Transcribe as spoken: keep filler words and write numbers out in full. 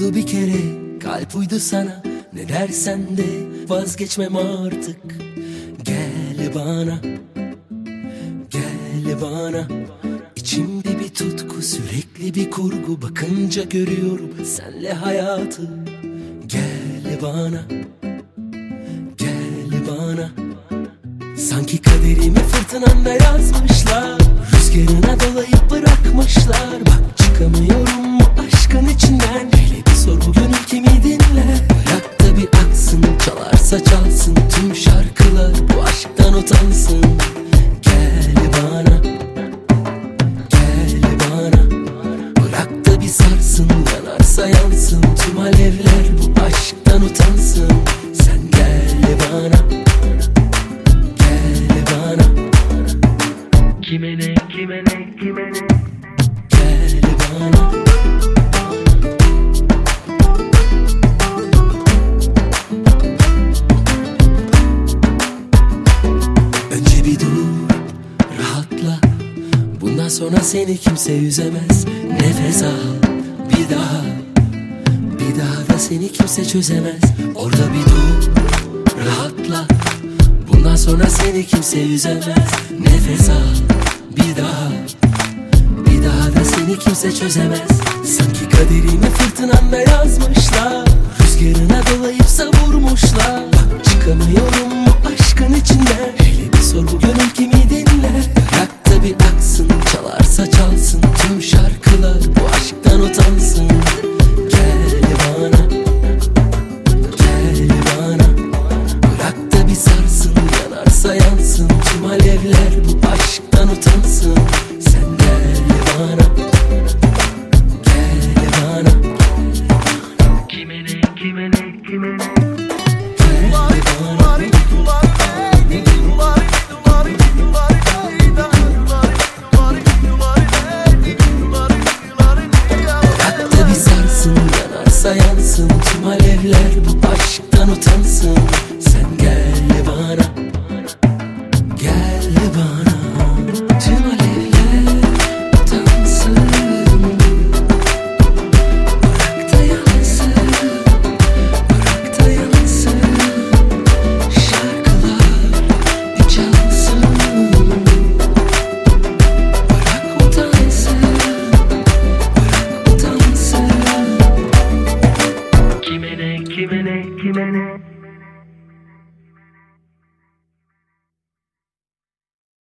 Oldu bir kere kalp uydu sana, ne dersen de vazgeçmem artık. Gel bana, gel bana. İçimde bir tutku, sürekli bir kurgu. Bakınca görüyorum senle hayatı. Gel bana, gel bana. Sanki kaderimi fırtınanda yazmışlar, rüzgarına dolayıp bırakmışlar. Bak çıkamıyorum bu aşkın içinden. Hele bir sor bu gönül kimi dinler. Bırak da bir aksın, çalarsa çalsın tüm şarkılar, bu aşktan utansın. Gel bana, gel bana. Bırak da bir sarsın, yanarsa yansın tüm alevler, bu aşktan utansın. Sen gel bana, gel bana. Kime ne, kime ne, kime ne? Gel bana. Önce bir dur, rahatla. Bundan sonra seni kimse üzemez. Nefes al bir daha, bir daha da seni kimse çözemez. Orada bir dur, rahatla. Bundan sonra seni kimse üzemez. Nefes al bir daha, bir daha da seni kimse çözemez. Sanki kaderimi fırtınanda yazmışlar, rüzgarına dolayıp savurmuşlar. Bak çıkamıyorum bu aşkın içinden. Hele bir sor bu gönül kimi dinler. Bırak da bir aksın, çalarsa çalsın tüm şarkılar, bu aşktan utansın. Gel bana, gel bana. Bırak da bir sarsın, yanarsa yansın tüm alevler, bu aşktan utansın.